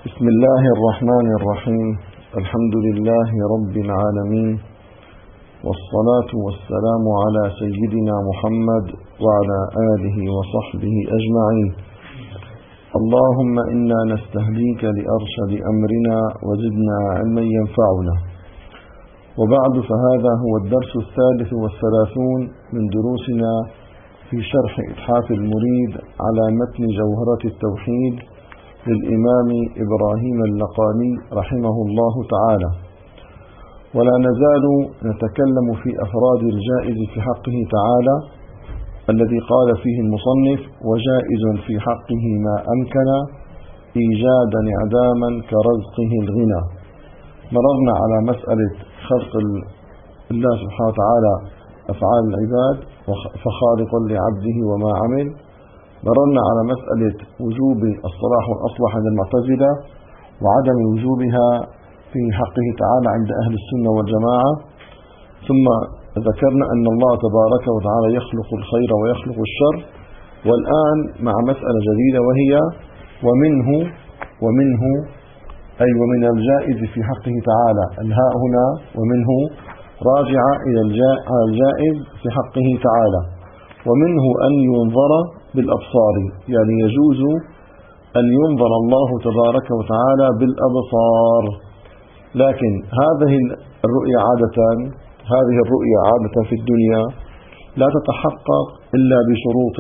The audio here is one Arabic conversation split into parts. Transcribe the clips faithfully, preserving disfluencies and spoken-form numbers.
بسم الله الرحمن الرحيم. الحمد لله رب العالمين، والصلاة والسلام على سيدنا محمد وعلى آله وصحبه أجمعين. اللهم إنا نستهديك لأرشد أمرنا وزدنا علما ينفعنا. وبعد، فهذا هو الدرس الثالث والثلاثون من دروسنا في شرح إتحاف المريد على متن جوهرة التوحيد للإمام إبراهيم اللقاني رحمه الله تعالى. ولا نزال نتكلم في أفراد الجائز في حقه تعالى الذي قال فيه المصنف: وجائز في حقه ما أمكن إيجادا إعداما كرزقه الغنى. مررنا على مسألة خلق الله سبحانه وتعالى أفعال العباد فخالق لعبده وما عمل. مررنا على مسألة وجوب الصلاح والأصلح عند المعتزلة وعدم وجوبها في حقه تعالى عند أهل السنة والجماعة. ثم ذكرنا أن الله تبارك وتعالى يخلق الخير ويخلق الشر. والآن مع مسألة جديدة، وهي ومنه ومنه أي ومن الجائز في حقه تعالى. الهاء هنا ومنه راجعة إلى الجائز في حقه تعالى. ومنه أن ينظر بالأبصار، يعني يجوز أن ينظر الله تبارك وتعالى بالأبصار. لكن هذه الرؤية عادة هذه الرؤية عادة في الدنيا لا تتحقق إلا بشروط.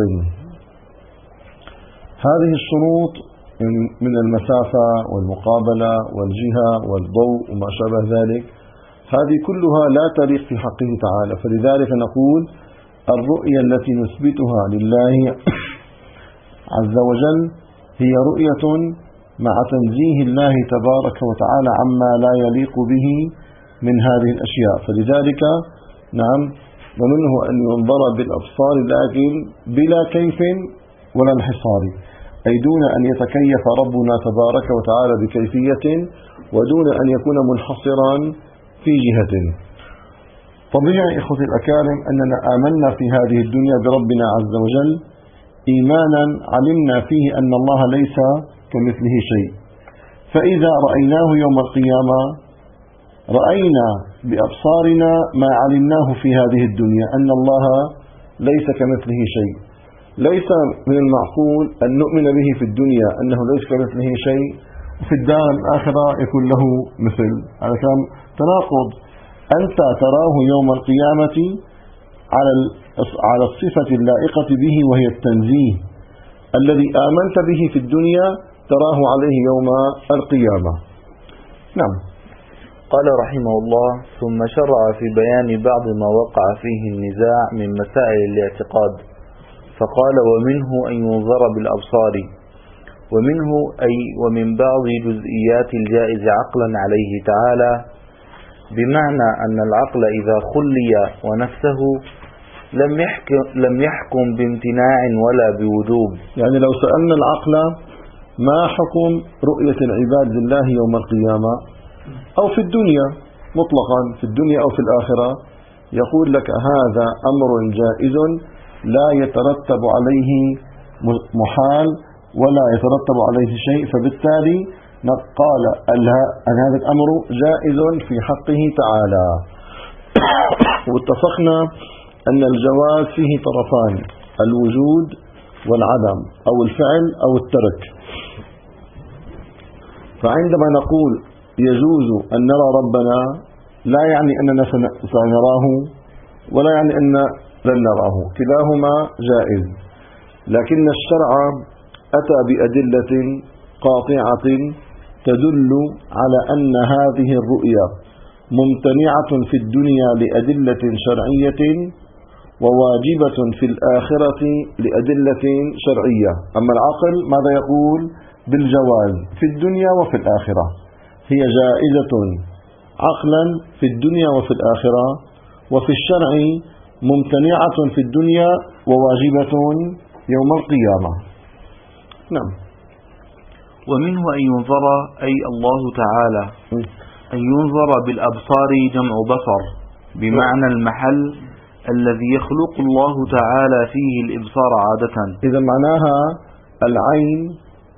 هذه الشروط من المسافة والمقابلة والجهة والضوء وما شابه ذلك، هذه كلها لا تليق في حقه تعالى. فلذلك نقول الرؤية التي نثبتها لله عز وجل هي رؤية مع تنزيه الله تبارك وتعالى عما لا يليق به من هذه الأشياء. فلذلك نعم، ومنه أن ينظر بالأبصار لكن بلا كيف ولا انحصار، أي دون أن يتكيف ربنا تبارك وتعالى بكيفية ودون أن يكون منحصرا في جهة. طبيعي إخوتي الأكارم أننا آمنا في هذه الدنيا بربنا عز وجل إيمانا علمنا فيه أن الله ليس كمثله شيء. فإذا رأيناه يوم القيامة رأينا بأبصارنا ما علمناه في هذه الدنيا، أن الله ليس كمثله شيء. ليس من المعقول أن نؤمن به في الدنيا أنه ليس كمثله شيء وفي الدار الآخرة يكون له مثل. هذا كلام تناقض. أنت تراه يوم القيامة على على الصفة اللائقة به وهي التنزيه. الذي آمنت به في الدنيا تراه عليه يوم القيامة. نعم. قال رحمه الله: ثم شرع في بيان بعض ما وقع فيه النزاع من مسائل الاعتقاد، فقال: ومنه أن ينظر بالأبصار. ومنه أي ومن بعض جزئيات الجائز عقلا عليه تعالى، بمعنى أن العقل إذا خلي ونفسه لم يحكم, لم يحكم بامتناع ولا بوجوب. يعني لو سألنا العقل ما حكم رؤية العباد لله يوم القيامة أو في الدنيا مطلقا، في الدنيا أو في الآخرة، يقول لك هذا أمر جائز لا يترتب عليه محال ولا يترتب عليه شيء. فبالتالي قال أن هذا الأمر جائز في حقه تعالى. واتفقنا أن الجواز فيه طرفان: الوجود والعدم، أو الفعل أو الترك. فعندما نقول يجوز أن نرى ربنا لا يعني أننا سنراه ولا يعني أن لن نراه، كلاهما جائز. لكن الشرع أتى بأدلة قاطعة تدل على أن هذه الرؤيا ممتنعة في الدنيا لأدلة شرعية وواجبة في الآخرة لأدلة شرعية. أما العقل ماذا يقول؟ بالجواز في الدنيا وفي الآخرة. هي جائزة عقلا في الدنيا وفي الآخرة، وفي الشرع ممتنعة في الدنيا وواجبة يوم القيامة. نعم. ومنه أن ينظر أي الله تعالى، أن ينظر بالأبصار جمع بصر، بمعنى المحل الذي يخلق الله تعالى فيه الإبصار عادة. إذا معناها العين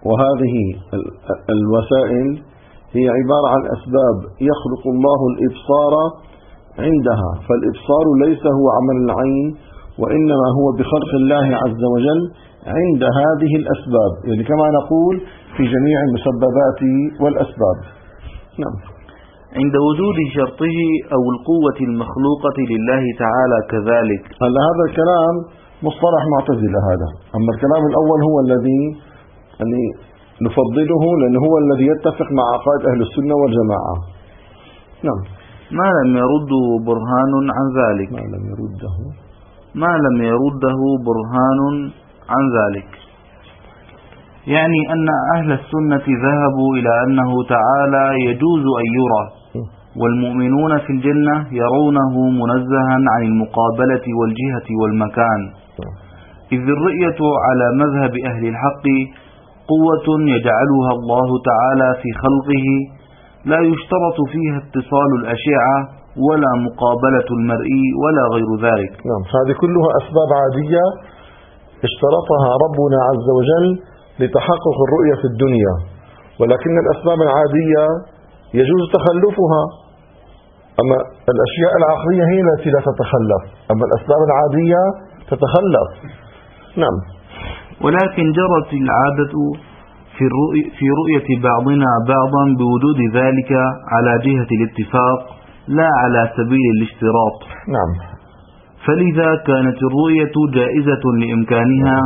وهذه الوسائل هي عبارة عن أسباب يخلق الله الإبصار عندها، فالإبصار ليس هو عمل العين، وإنما هو بخلق الله عز وجل عند هذه الأسباب، يعني كما نقول في جميع المسببات والأسباب. نعم. عند وجود شرطه أو القوة المخلوقة لله تعالى كذلك. هلا هذا الكلام مصطلح معتزلة هذا، أما الكلام الأول هو الذي يعني نفضله لأنه هو الذي يتفق مع عقائد أهل السنة والجماعة. نعم. ما لم يرده برهان عن ذلك. ما لم يرده ما لم يرده برهان عن ذلك، يعني أن أهل السنة ذهبوا إلى أنه تعالى يجوز أن يرى، والمؤمنون في الجنة يرونه منزها عن المقابلة والجهة والمكان، إذ الرؤية على مذهب أهل الحق قوة يجعلها الله تعالى في خلقه، لا يشترط فيها اتصال الأشعة ولا مقابلة المرئي ولا غير ذلك. نعم، هذه كلها أسباب عادية اشترطها ربنا عز وجل لتحقق الرؤية في الدنيا، ولكن الأسباب العادية يجوز تخلفها، أما الأشياء العقلية هي التي لا تتخلف، أما الأسباب العادية تتخلف. نعم. ولكن جرت العادة في الرؤية, في رؤية بعضنا بعضا بوجود ذلك على جهة الاتفاق لا على سبيل الاشتراط. نعم. فلذا كانت الرؤية جائزة لإمكانها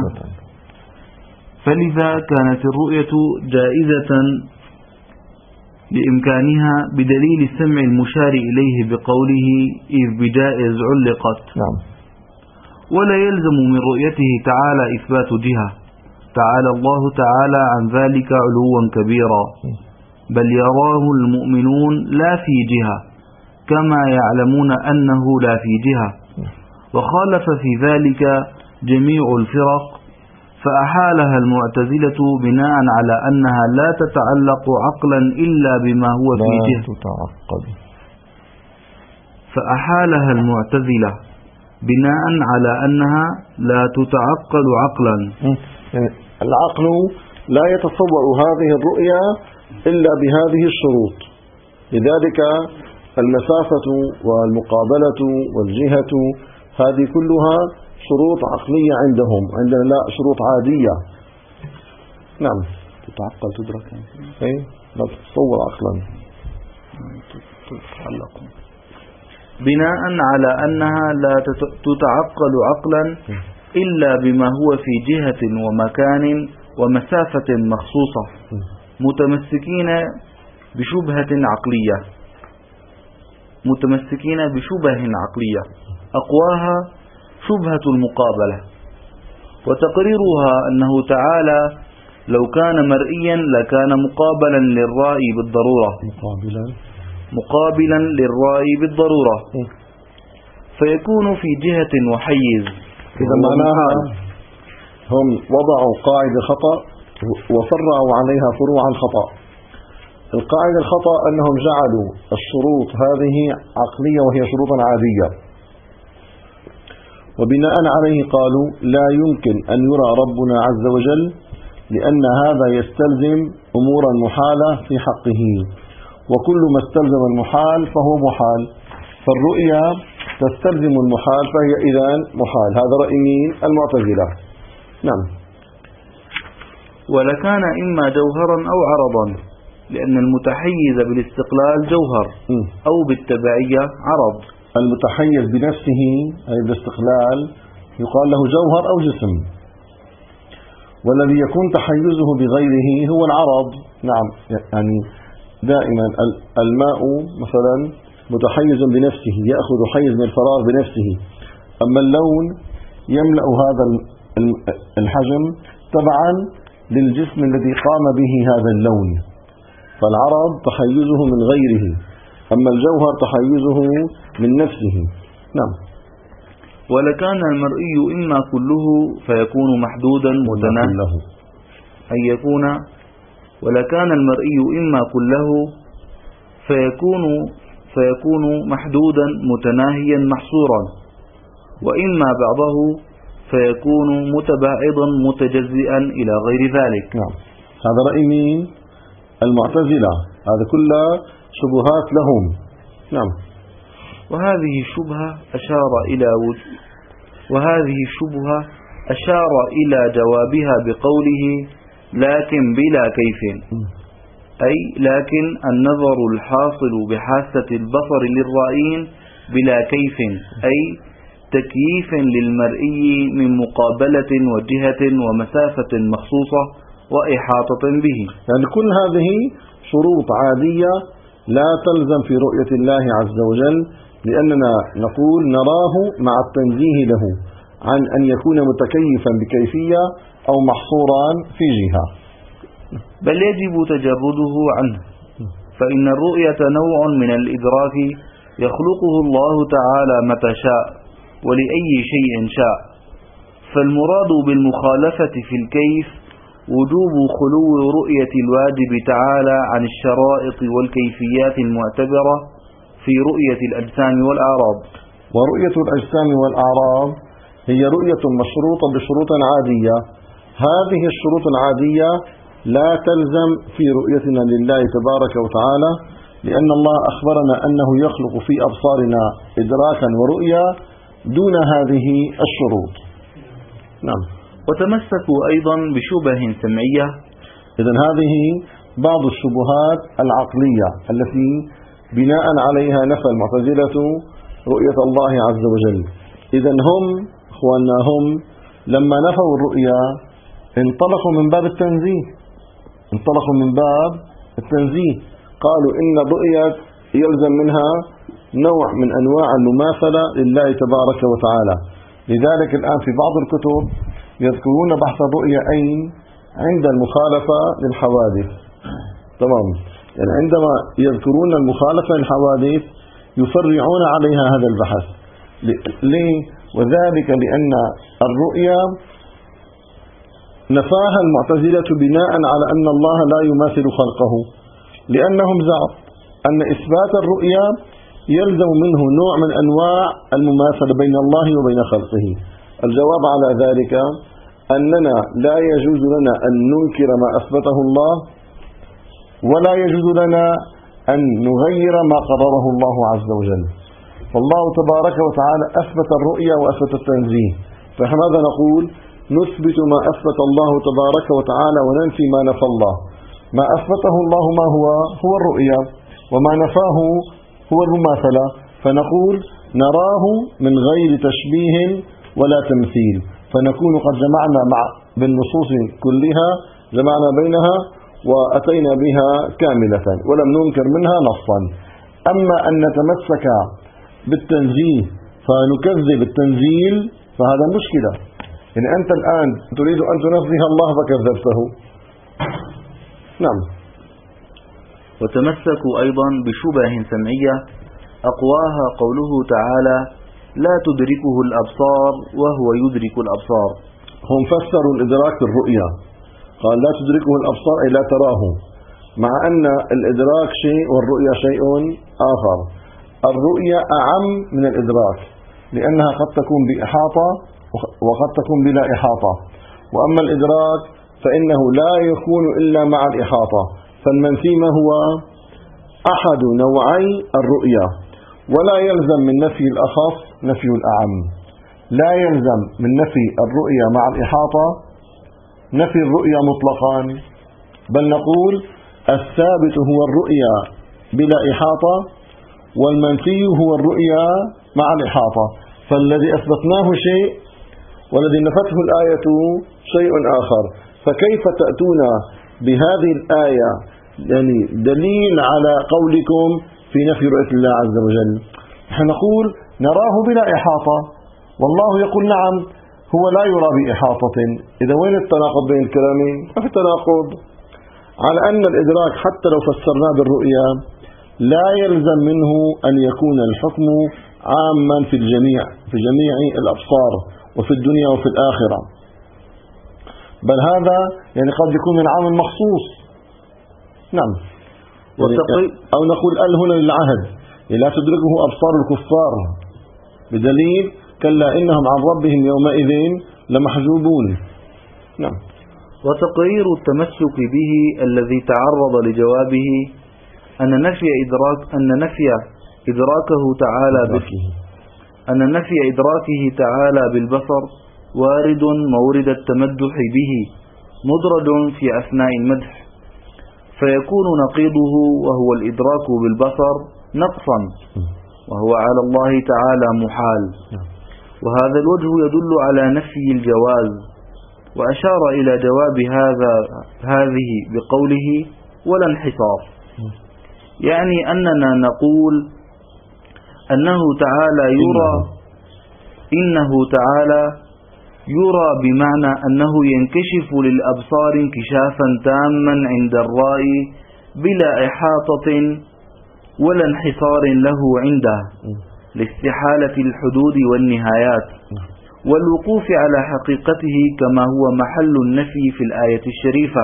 فلذا كانت الرؤية جائزة لإمكانها بدليل السمع المشار إليه بقوله إذ بجائز علقت. نعم. ولا يلزم من رؤيته تعالى إثبات جهة، تعالى الله تعالى عن ذلك علوا كبيرا، بل يراه المؤمنون لا في جهة كما يعلمون أنه لا في جهة، وخالف في ذلك جميع الفرق، فأحالها المعتزلة بناء على أنها لا تتعلق عقلا إلا بما هو في جهة فأحالها المعتزلة بناء على أنها لا تتعقل عقلا. العقل لا يتصور هذه الرؤيا إلا بهذه الشروط، لذلك المسافة والمقابلة والجهة هذه كلها شروط عقلية عندهم، عندنا لا شروط عادية. نعم. تتعقل تدرك أي لا تتصور عقلا. تتعلق بناء على أنها لا تتعقل عقلا إلا بما هو في جهة ومكان ومسافة مخصوصة، متمسكين بشبهة عقلية متمسكين بشبه عقلية أقواها شبهة المقابلة، وتقريرها أنه تعالى لو كان مرئيا لكان مقابلا للرأي بالضرورة مقابلا مقابلا للرأي بالضرورة فيكون في جهة وحيز. إذا معناها هم وضعوا قاعدة خطأ وفرعوا عليها فروع الخطأ. القاعدة الخطأ أنهم جعلوا الشروط هذه عقلية وهي شروط عادية، وبناء عليه قالوا لا يمكن أن يرى ربنا عز وجل لأن هذا يستلزم أمورا محالة في حقه، وكل ما استلزم المحال فهو محال، فالرؤيا تستلزم المحال فهي إذن محال. هذا رأي مين؟ المعتزلة. نعم. ولكان إما جوهرا أو عرضا، لأن المتحيز بالاستقلال جوهر أو بالتبعية عرض. المتحيز بنفسه أي بالاستقلال يقال له جوهر أو جسم، والذي يكون تحيزه بغيره هو العرض. نعم، يعني دائما الماء مثلا متحيز بنفسه يأخذ حيز من الفراغ بنفسه، أما اللون يملأ هذا الحجم تبعا للجسم الذي قام به هذا اللون، فالعرض تحيزه من غيره، أما الجوهر تحيزه من نفسه. نعم. ولكان المرئي إما كله فيكون محدودا متناهيا أن يكون ولكان المرئي إما كله فيكون فيكون محدودا متناهيا محصورا، وإما بعضه فيكون متباعدا متجزئا إلى غير ذلك. نعم. هذا رأي مين؟ المعتزلة. هذا كلها شبهات لهم. نعم. وهذه الشبهة أشار إلى وجود وهذه الشبهة أشار إلى جوابها بقوله لكن بلا كيف، أي لكن النظر الحاصل بحاسة البصر للرائين بلا كيف، أي تكييف للمرئي من مقابلة وجهة ومسافة مخصوصة وإحاطة به. يعني كل هذه شروط عادية لا تلزم في رؤية الله عز وجل، لأننا نقول نراه مع التنزيه له عن أن يكون متكيفا بكيفية أو محصورا في جهة، بل يجب تجرده عنه، فإن الرؤية نوع من الإدراك يخلقه الله تعالى متى شاء ولأي شيء شاء. فالمراد بالمخالفة في الكيف وجوب خلو رؤية الواجب تعالى عن الشرائط والكيفيات المعتبرة في رؤية الأجسام والأعراض. ورؤية الأجسام والأعراض هي رؤية مشروطة بشروط عادية. هذه الشروط العادية لا تلزم في رؤيتنا لله تبارك وتعالى، لأن الله أخبرنا أنه يخلق في أبصارنا إدراكا ورؤيا دون هذه الشروط. نعم. وتمسكوا أيضا بشبه سمعية. إذن هذه بعض الشبهات العقلية التي بناء عليها نفى المعتزلة رؤية الله عز وجل. إذن هم أخواننا هم لما نفوا الرؤيا انطلقوا من باب التنزيه انطلقوا من باب التنزيه قالوا إن الرؤيا يلزم منها نوع من أنواع المماثلة لله تبارك وتعالى. لذلك الآن في بعض الكتب يذكرون بحث الرؤيا أين عند المخالفة للحوادث. تمام. يعني عندما يذكرون المخالفة للحوادث يفرعون عليها هذا البحث. ليه؟ وذلك لأن الرؤيا نفاها المعتزلة بناء على أن الله لا يماثل خلقه، لأنهم زعموا أن إثبات الرؤيا يلزم منه نوع من أنواع المماثلة بين الله وبين خلقه. الجواب على ذلك أننا لا يجوز لنا أن ننكر ما أثبته الله، ولا يجوز لنا أن نغير ما قرره الله عز وجل. فالله تبارك وتعالى أثبت الرؤيا وأثبت التنزيه، فماذا نقول؟ نثبت ما أثبت الله تبارك وتعالى وننفي ما نفى الله. ما أثبته الله ما هو هو الرؤيا، وما نفاه هو المماثلة، فنقول نراه من غير تشبيه ولا تمثيل، فنكون قد جمعنا مع بالنصوص كلها جمعنا بينها وأتينا بها كاملة ولم ننكر منها نصا. أما أن نتمسك بالتنزيه فنكذب التنزيل فهذا مشكلة. إن أنت الآن تريد أن تنزه الله فكذبته. نعم. وتمسكوا أيضا بشبه سمعية أقواها قوله تعالى لا تدركه الأبصار وهو يدرك الأبصار. هم فسروا الإدراك بالرؤيا، قال لا تدركه الأبصار أي لا تراه، مع أن الإدراك شيء والرؤيا شيء آخر. الرؤيا أعم من الإدراك، لأنها قد تكون بإحاطة وقد تكون بلا إحاطة، وأما الإدراك فإنه لا يكون إلا مع الإحاطة. فالمنفي ما هو أحد نوعي الرؤيا، ولا يلزم من نفي الأخص نفي الأعم. لا يلزم من نفي الرؤيا مع الإحاطة نفي الرؤيا مطلقا، بل نقول الثابت هو الرؤيا بلا إحاطة، والمنفي هو الرؤيا مع الإحاطة. فالذي أثبتناه شيء والذي نفته الآية شيء آخر، فكيف تأتون بهذه الآية يعني دليل على قولكم في نفي رؤية الله عز وجل؟ نحن نقول نراه بلا إحاطة، والله يقول نعم هو لا يرى بإحاطة. إذا وين التناقض بين الكلامين؟ ما في تناقض. على أن الإدراك حتى لو فسرناه بالرؤيا لا يلزم منه أن يكون الحكم عاما في الجميع في جميع الأبصار وفي الدنيا وفي الآخرة، بل هذا يعني قد يكون من عام مخصوص. نعم. يعني أو نقول ال هنا للعهد لا تدركه أبصار الكفار، بدليل كلا إنهم عن ربهم يومئذ لمحجوبون. نعم. وتقرير التمسك به الذي تعرض لجوابه أن نفي إدراك أن نفي إدراكه تعالى أن نفي إدراكه تعالى بالبصر وارد مورد التمدح به مدرج في أثناء المدح، فيكون نقيضه وهو الإدراك بالبصر نقصا، وهو على الله تعالى محال. وهذا الوجه يدل على نفي الجواز، وأشار إلى جواب هذا هذه بقوله ولا انحصار، يعني أننا نقول أنه تعالى يرى إنه تعالى يرى بمعنى أنه ينكشف للأبصار انكشافا تاما عند الرائي بلا إحاطة ولا انحصار له عنده لاستحالة الحدود والنهايات والوقوف على حقيقته كما هو محل النفي في الآية الشريفة.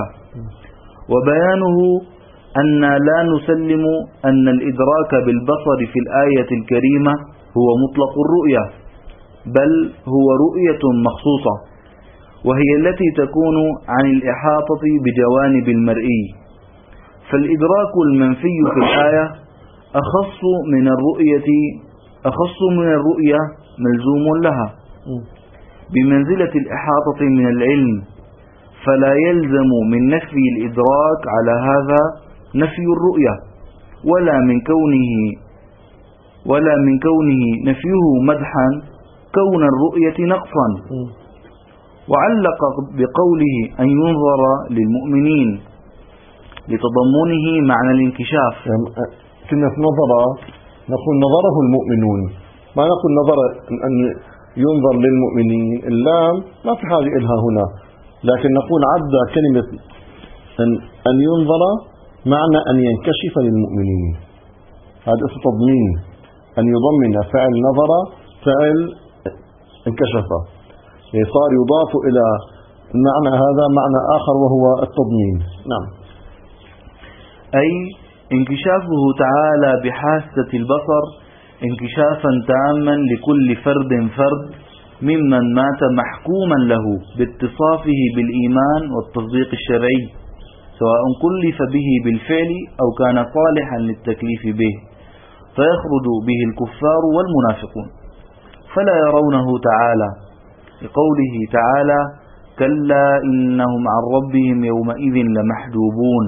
وبيانه أن لا نسلم أن الإدراك بالبصر في الآية الكريمة هو مطلق الرؤية، بل هو رؤية مخصوصة، وهي التي تكون عن الإحاطة بجوانب المرئي. فالإدراك المنفي في الآية أخص من الرؤية أخص من الرؤية ملزوم لها بمنزلة الإحاطة من العلم، فلا يلزم من نفي الإدراك على هذا نفي الرؤية، ولا من كونه ولا من كونه نفيه مدحا كون الرؤية نقصا. وعلق بقوله أن ينظر للمؤمنين لتضمنه معنى الانكشاف. كنا في نظرة نقول نظره المؤمنون، ما نقول نظر أن ينظر للمؤمنين، اللام ما في حاجة إلها هنا، لكن نقول عد كلمة أن, أن ينظر معنى أن ينكشف للمؤمنين، هذا اسم تضمين، أن يضمن فعل نظر فعل انكشف، يعني صار يضاف إلى المعنى هذا معنى آخر وهو التضمين. نعم، أي انكشافه تعالى بحاسة البصر انكشافا تاما لكل فرد فرد ممن مات محكوما له باتصافه بالإيمان والتصديق الشرعي، سواء كلف به بالفعل أو كان صالحا للتكليف به، فيخرج به الكفار والمنافقون فلا يرونه تعالى، لقوله تعالى كلا إنهم عن ربهم يومئذ لمحجوبون،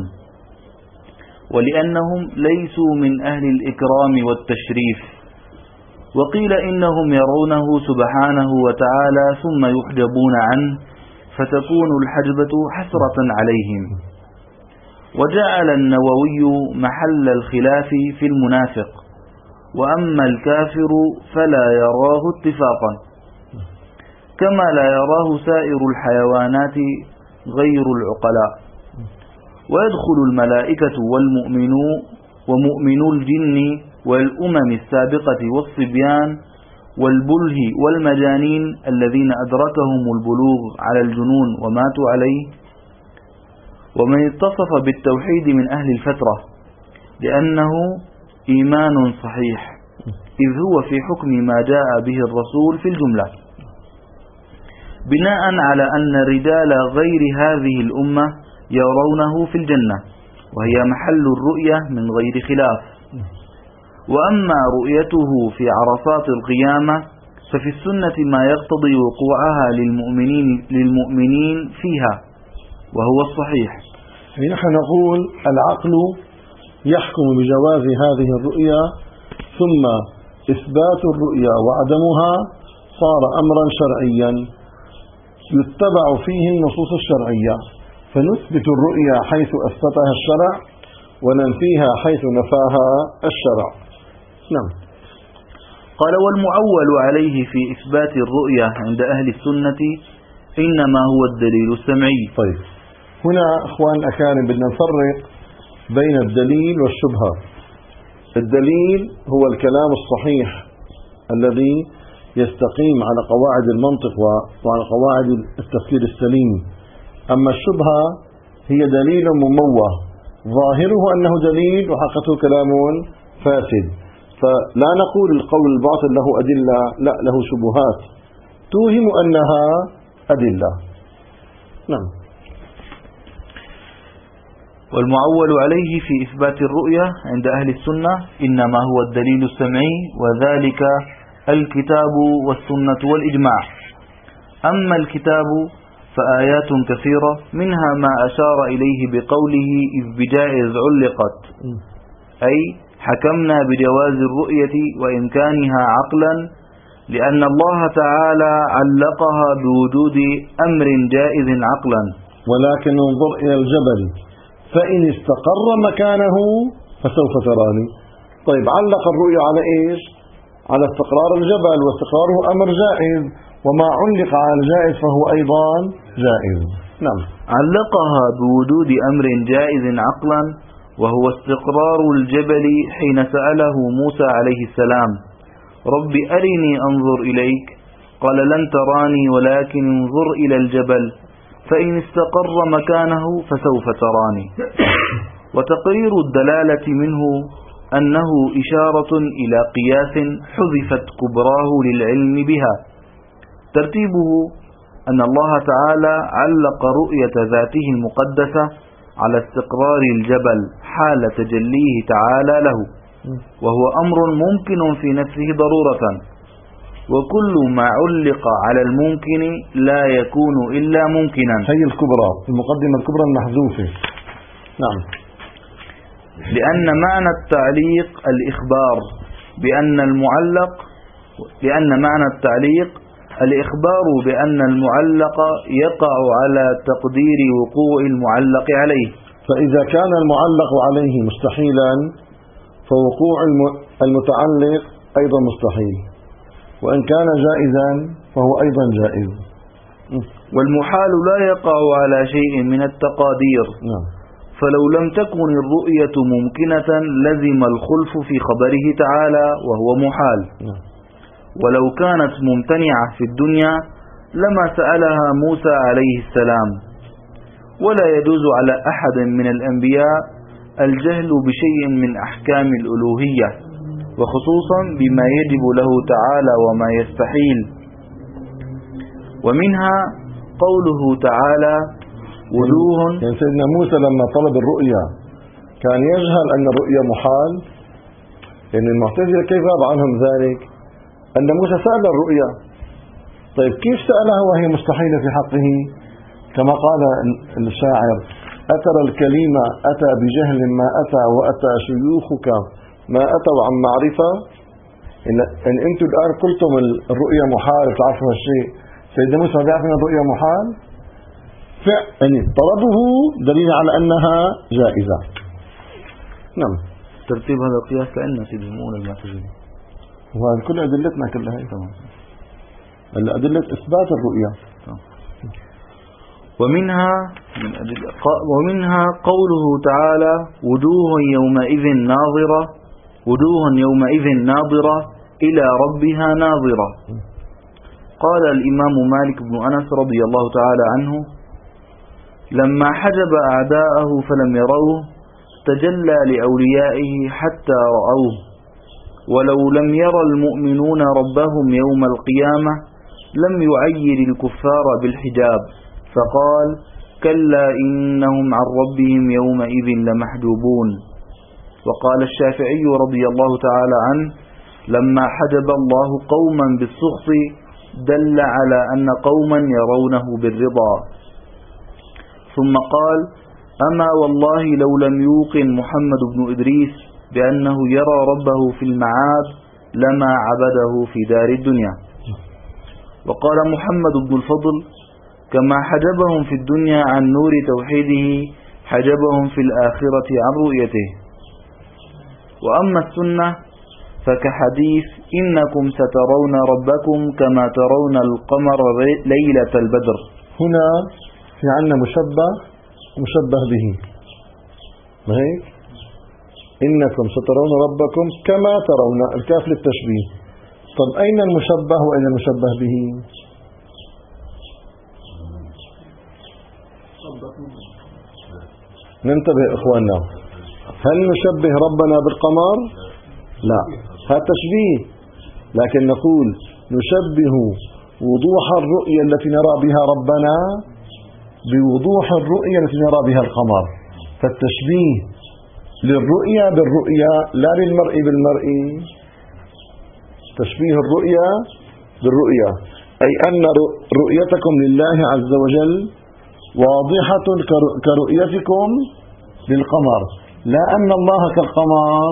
ولأنهم ليسوا من أهل الإكرام والتشريف. وقيل إنهم يرونه سبحانه وتعالى ثم يحجبون عنه فتكون الحجبة حسرة عليهم. وجعل النووي محل الخلاف في المنافق، وأما الكافر فلا يراه اتفاقا، كما لا يراه سائر الحيوانات غير العقلاء. ويدخل الملائكة والمؤمنون ومؤمنو الجن والأمم السابقة والصبيان والبله والمجانين الذين أدركهم البلوغ على الجنون وماتوا عليه، ومن اتصف بالتوحيد من أهل الفترة، لأنه إيمان صحيح إذ هو في حكم ما جاء به الرسول في الجملة، بناء على أن رجال غير هذه الأمة يرونه في الجنة، وهي محل الرؤية من غير خلاف. وأما رؤيته في عرصات القيامة ففي السنة ما يقتضي وقوعها للمؤمنين, للمؤمنين فيها، وهو الصحيح. نحن نقول العقل يحكم بجواز هذه الرؤيا، ثم إثبات الرؤيا وعدمها صار أمرا شرعيا يتبع فيه النصوص الشرعية، فنثبت الرؤيا حيث أثبتها الشرع وننفيها حيث نفاها الشرع. نعم. قال والمعول عليه في إثبات الرؤيا عند أهل السنة إنما هو الدليل السمعي. طيب، هنا أخوان الأكارم بدنا نفرق بين الدليل والشبهة. الدليل هو الكلام الصحيح الذي يستقيم على قواعد المنطق وعلى قواعد التفكير السليم. أما الشبهة هي دليل مموه ظاهره أنه دليل وحقيقته كلام فاسد، فلا نقول القول الباطل له أدلة، لا، له شبهات توهم أنها أدلة. نعم. والمعول عليه في إثبات الرؤية عند أهل السنة إنما هو الدليل السمعي، وذلك الكتاب والسنة والإجماع. أما الكتاب فآيات كثيرة، منها ما أشار إليه بقوله إذ بجائز علقت، أي حكمنا بجواز الرؤية وإمكانها عقلا، لأن الله تعالى علقها بوجود أمر جائز عقلا. ولكن انظر إلى الجبل فإن استقر مكانه فسوف تراني. طيب علق الرؤية على إيش؟ على استقرار الجبل، واستقراره أمر جائز، وما علق على الجائز فهو أيضا جائز. نعم. علقها بوجود أمر جائز عقلا، وهو استقرار الجبل حين سأله موسى عليه السلام رب أرني أنظر إليك، قال لن تراني ولكن انظر إلى الجبل فإن استقر مكانه فسوف تراني. وتقرير الدلالة منه أنه إشارة إلى قياس حذفت كبراه للعلم بها. ترتيبه أن الله تعالى علق رؤية ذاته المقدسة على استقرار الجبل حال تجليه تعالى له، وهو أمر ممكن في نفسه ضرورة، وكل ما علق على الممكن لا يكون إلا ممكنا. هي الكبرى، المقدمة الكبرى المحذوفة. نعم. لأن معنى التعليق الإخبار بأن المعلق لأن معنى التعليق الإخبار بأن المعلق يقع على تقدير وقوع المعلق عليه. فإذا كان المعلق عليه مستحيلا فوقوع المتعلق أيضا مستحيل، وإن كان جائزا فهو أيضا جائز. والمحال لا يقع على شيء من التقادير. نعم. فلو لم تكن الرؤية ممكنة لزم الخلف في خبره تعالى وهو محال. نعم. ولو كانت ممتنعة في الدنيا لما سألها موسى عليه السلام. ولا يجوز على أحد من الأنبياء الجهل بشيء من أحكام الألوهية، وخصوصا بما يجب له تعالى وما يستحيل. ومنها قوله تعالى وجوه. يعني سيدنا موسى لما طلب الرؤيا كان يجهل أن الرؤيا محال، لأن يعني المعتزلة كيف غاب عنهم ذلك؟ أن موسى سأل الرؤيا. طيب كيف سألها وهي مستحيلة في حقه؟ كما قال الشاعر أترى الكلمة أتى بجهل ما أتى وأتى شيوخك ما أتوا عن معرفة. إن, إن أنتم الآن قلتم الرؤيا محال تعرفوا هالشيء، سيدنا موسى بيعرف أن الرؤيا محال؟ يعني طلبه دليل على أنها جائزة. نعم. ترتيب هذا القياس كأنه سيدنا المعتزلة، وهذه كل أدلتنا كلها هي تمام. الأدلة إثبات الرؤيا. ومنها من ومنها قوله تعالى وجوه يومئذ ناظرة وجوه يومئذ ناظرة إلى ربها ناظرة. قال الإمام مالك بن أنس رضي الله تعالى عنه لما حجب أعداءه فلم يروه تجلى لأوليائه حتى رأوه، ولو لم يرى المؤمنون ربهم يوم القيامة لم يعير الكفار بالحجاب، فقال كلا إنهم عن ربهم يومئذ لمحجوبون. وقال الشافعي رضي الله تعالى عنه لما حجب الله قوما بالسخط دل على أن قوما يرونه بالرضا. ثم قال أما والله لو لم يوقن محمد بن إدريس بأنه يرى ربه في المعاد لما عبده في دار الدنيا. وقال محمد بن الفضل كما حجبهم في الدنيا عن نور توحيده حجبهم في الآخرة عن رؤيته. وأما السنة فكحديث إنكم سترون ربكم كما ترون القمر ليلة البدر. هنا في عنا مشبه مشبه به، ما هيك؟ إنكم سترون ربكم كما ترون، الكاف للتشبيه. طب أين المشبه وأين المشبه به؟ ننتبه إخواننا، هل نشبه ربنا بالقمر؟ لا، هذا تشبيه، لكن نقول نشبه وضوح الرؤية التي نرى بها ربنا بوضوح الرؤية التي نرى بها القمر. فالتشبيه للرؤيا بالرؤيا لا للمرء بالمرء، تشبيه الرؤيا بالرؤيا أي أن رؤيتكم لله عز وجل واضحة كرؤيتكم للقمر، لا أن الله كالقمر.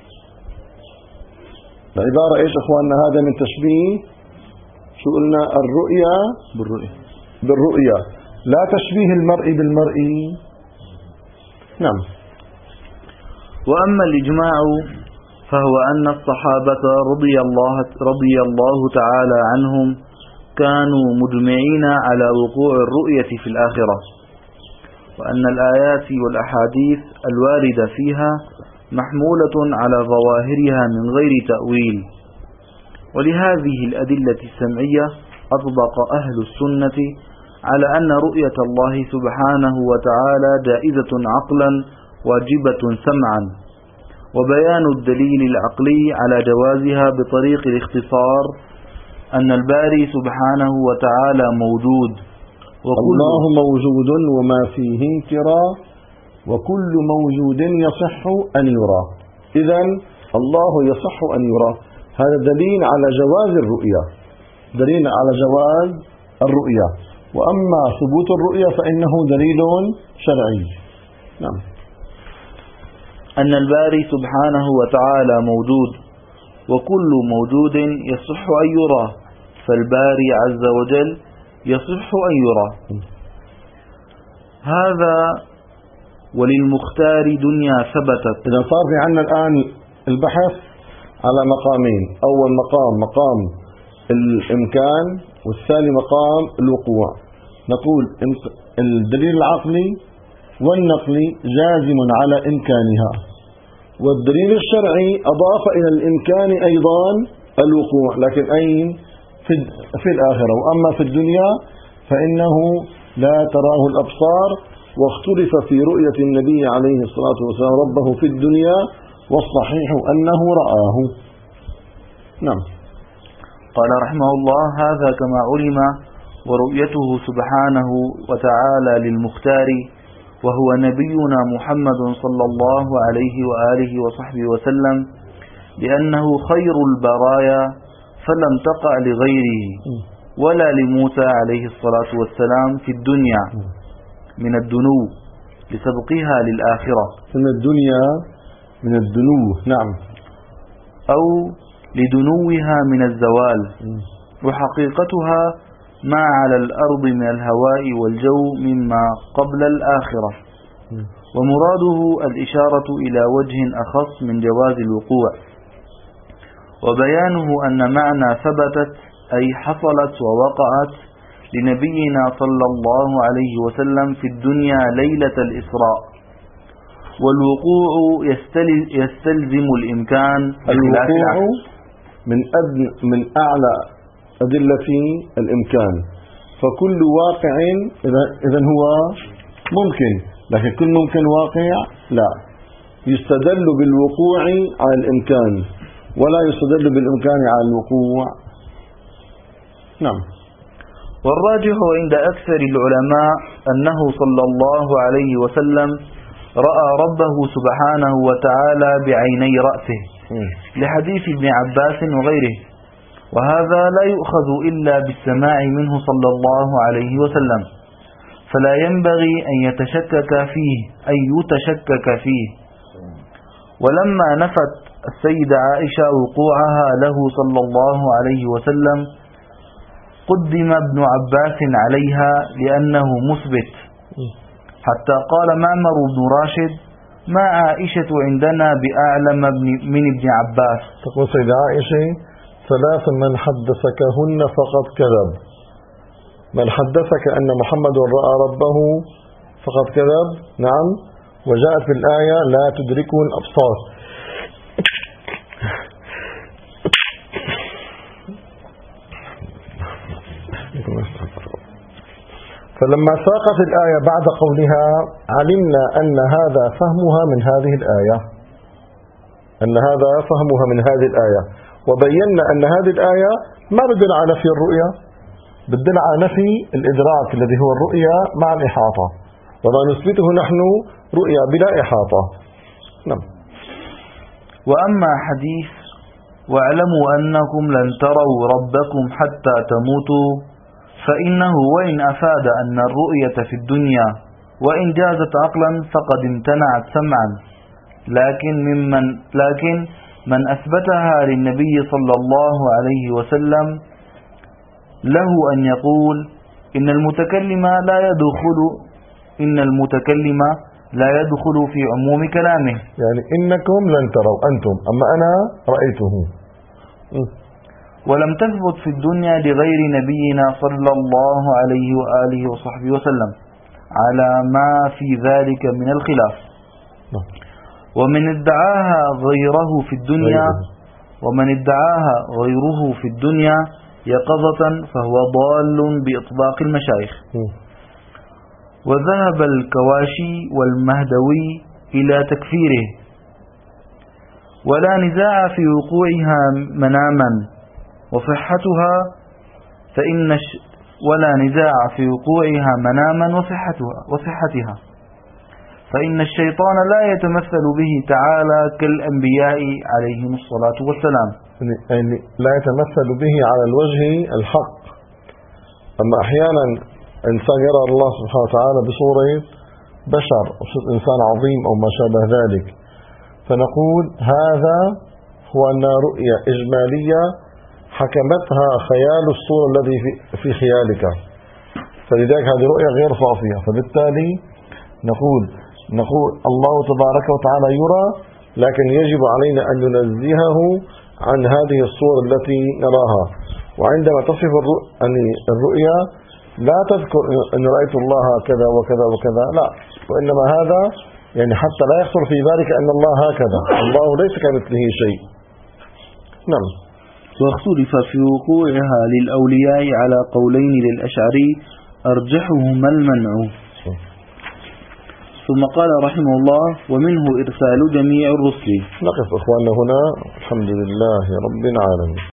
العبارة إيش أخواننا؟ هذا من تشبيه شو قلنا؟ الرؤيا بالرؤيا بالرؤيا، لا تشبيه المرء بالمرء. نعم. وأما الإجماع فهو أن الصحابة رضي الله, رضي الله تعالى عنهم كانوا مجمعين على وقوع الرؤية في الآخرة، وأن الآيات والأحاديث الواردة فيها محمولة على ظواهرها من غير تأويل. ولهذه الأدلة السمعية أطبق أهل السنة على أن رؤية الله سبحانه وتعالى جائزة عقلا واجبة سمعا، وبيان الدليل العقلي على جوازها بطريق الاختصار أن الباري سبحانه وتعالى موجود، الله موجود وما فيه انكرا، وكل موجود يصح أن يرى. إذن الله يصح أن يرى، هذا دليل على جواز الرؤيا، دليل على جواز الرؤيا. وأما ثبوت الرؤيا فإنه دليل شرعي. نعم. أن الباري سبحانه وتعالى موجود، وكل موجود يصح أن يرى، فالباري عز وجل يصح أن يرى. هذا وللمختار دنيا ثبتت. إذا صار في عنا الآن البحث على مقامين، أول مقام مقام الإمكان، والثاني مقام الوقوع. نقول الدليل العقلي والنقلي جازم على إمكانها، والدليل الشرعي أضاف إلى الإمكان أيضا الوقوع، لكن أين؟ في, في الآخرة. وأما في الدنيا فإنه لا تراه الأبصار، واختلف في رؤية النبي عليه الصلاة والسلام ربه في الدنيا، والصحيح أنه رآه. نعم. قال رحمه الله: هذا كما علم، ورؤيته سبحانه وتعالى للمختار وهو نبينا محمد صلى الله عليه وآله وصحبه وسلم، لأنه خير البرايا فلم تقع لغيره ولا لموسى عليه الصلاة والسلام في الدنيا من الدنو لسبقها للآخرة. من الدنيا من الدنو. نعم. أو لدنوها من الزوال، وحقيقتها ما على الأرض من الهواء والجو مما قبل الآخرة. ومراده الإشارة إلى وجه أخص من جواز الوقوع، وبيانه أن معنى ثبتت أي حصلت ووقعت لنبينا صلى الله عليه وسلم في الدنيا ليلة الإسراء. والوقوع يستلزم الإمكان. الوقوع من أدن من أعلى أدلة الإمكان، فكل واقع إذن هو ممكن، لكن كل ممكن واقع لا. يستدل بالوقوع على الإمكان، ولا يستدل بالإمكان على الوقوع. نعم. والراجح عند أكثر العلماء أنه صلى الله عليه وسلم رأى ربه سبحانه وتعالى بعيني رأسه، لحديث ابن عباس وغيره، وهذا لا يؤخذ إلا بالسماع منه صلى الله عليه وسلم، فلا ينبغي أن يتشكك فيه أن يتشكك فيه. ولما نفت السيدة عائشة وقوعها له صلى الله عليه وسلم قدم ابن عباس عليها لأنه مثبت، حتى قال معمر بن راشد: ما عائشة عندنا بأعلم من ابن عباس. تقول سيدة عائشة: ثلاث من حدثكهن فقد كذب، من حدثك أن محمد رأى ربه فقد كذب. نعم. وجاءت في الآية: لا تدركه الأبصار. فلما ساقت الآية بعد قولها علمنا أن هذا فهمها من هذه الآية، أن هذا فهمها من هذه الآية، وبينا أن هذه الآية ما بدل على نفي الرؤيا، بدل على نفي الإدراك الذي هو الرؤيا مع الإحاطة. وما نثبته نحن رؤيا بلا إحاطة. نعم. وأما حديث واعلموا أنكم لن تروا ربكم حتى تموتوا فإنه وإن أفاد أن الرؤية في الدنيا وإن جازت عقلا فقد امتنعت سمعا، لكن ممن لكن من أثبتها للنبي صلى الله عليه وسلم له أن يقول إن المتكلم لا يدخل إن المتكلم لا يدخل في عموم كلامه، يعني إنكم لن تروا أنتم، أما أنا رأيته. ولم تثبت في الدنيا لغير نبينا صلى الله عليه وآله وصحبه وسلم على ما في ذلك من الخلاف. ومن ادعاها غيره في الدنيا ومن ادعاها غيره في الدنيا يقظة فهو ضال بإطباق المشايخ. وذهب الكواشي والمهدوي إلى تكفيره، ولا نزاع في وقوعها مناما وصحتها فإن ش... ولا نزاع في وقوعها مناما وصحتها وصحتها فإن الشيطان لا يتمثل به تعالى كالأنبياء عليهم الصلاة والسلام، يعني لا يتمثل به على الوجه الحق. أما أحيانا إنسان يرى الله سبحانه وتعالى بصورة بشر أو إنسان عظيم أو ما شابه ذلك، فنقول هذا هو أن رؤية إجمالية حكمتها خيال الصورة الذي في خيالك، فلذلك هذه رؤية غير صافية. فبالتالي نقول نقول الله تبارك وتعالى يرى، لكن يجب علينا أن ننزهه عن هذه الصورة التي نراها. وعندما تصف الرؤيا لا تذكر أن رأيت الله كذا وكذا وكذا، لا، وإنما هذا يعني حتى لا يخطر في بالك أن الله هكذا، الله ليس كمثله شيء. نعم. واختلف في وقوعها للأولياء على قولين للأشعري أرجحهما المنع. ثم قال رحمه الله ومنه إرسال جميع الرسل. نقف إخواننا هنا، الحمد لله رب العالمين.